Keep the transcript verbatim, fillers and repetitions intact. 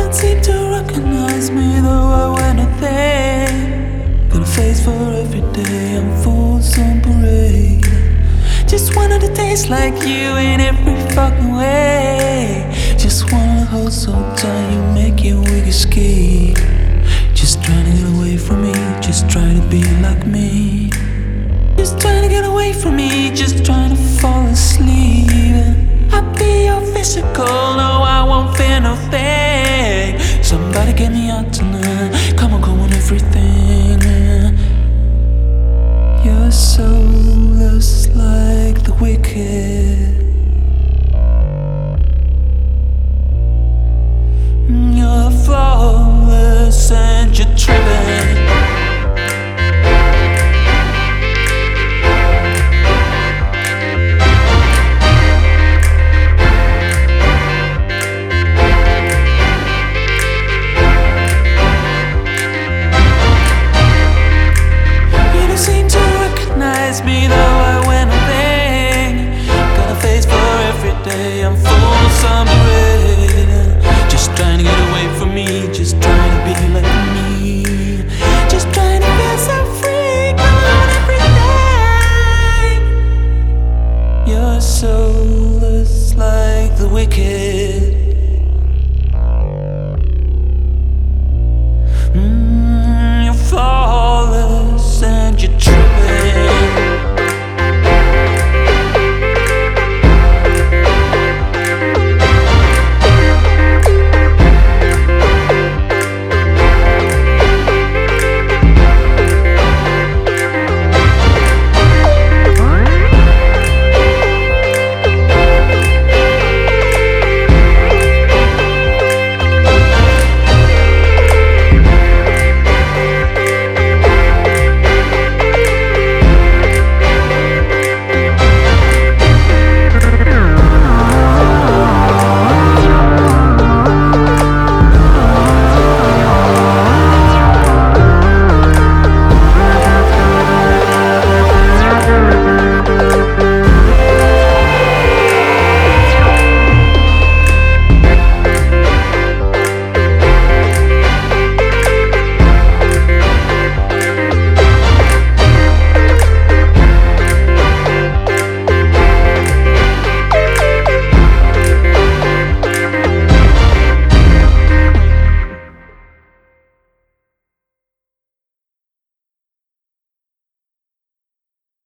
don't seem to recognize me, though I went a thing. Got a face for every day, I'm fools on parade. Just wanted to taste like you in every fucking way. Just wanna hold so tight, you make it wicked ski. Just trying to get away from me, just try to be like me. Just trying to get away from me, just trying to fall asleep. I'll be your physical, no I won't fear no thing. Somebody get me out tonight, come on, go on everything. You're soulless like the wicked. You're flawless and you're driven. Me though I went a thing. Got a face for every day, I'm full of some parade. Just trying to get away from me, just trying